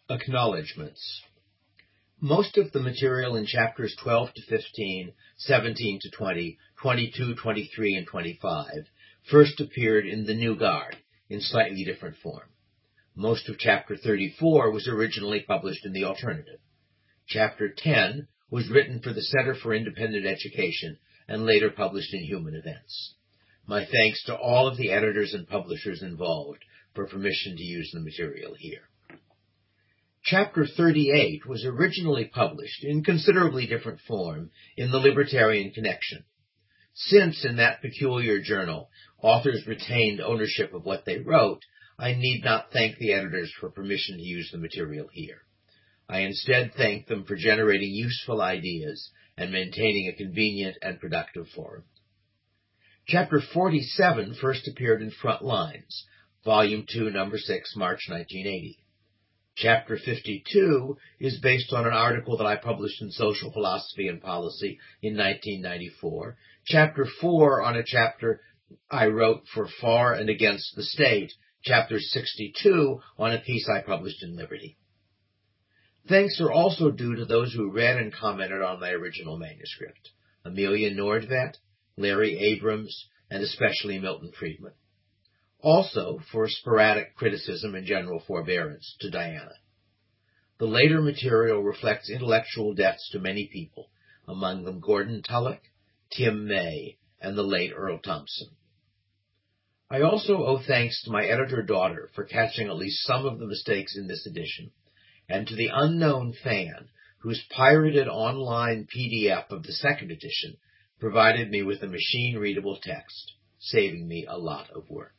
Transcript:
Acknowledgements. Most of the material in chapters 12 to 15, 17 to 20, 22, 23, and 25 first appeared in The New Guard in slightly different form. Most of chapter 34 was originally published in The Alternative. Chapter 10 was written for the Center for Independent Education and later published in Human Events. My thanks to all of the editors and publishers involved for permission to use the material here. Chapter 38 was originally published in considerably different form in the Libertarian Connection. Since in that peculiar journal, authors retained ownership of what they wrote, I need not thank the editors for permission to use the material here. I instead thank them for generating useful ideas and maintaining a convenient and productive forum. Chapter 47 first appeared in Front Lines, Volume 2, Number 6, March 1980. Chapter 52 is based on an article that I published in Social Philosophy and Policy in 1994. Chapter 4 on a chapter I wrote for For and Against the State. Chapter 62 on a piece I published in Liberty. Thanks are also due to those who read and commented on my original manuscript: Amelia Nordvet, Larry Abrams, and especially Milton Friedman. Also for sporadic criticism and general forbearance to Diana. The later material reflects intellectual deaths to many people, among them Gordon Tullock, Tim May, and the late Earl Thompson. I also owe thanks to my editor-daughter for catching at least some of the mistakes in this edition, and to the unknown fan whose pirated online PDF of the second edition provided me with a machine-readable text, saving me a lot of work.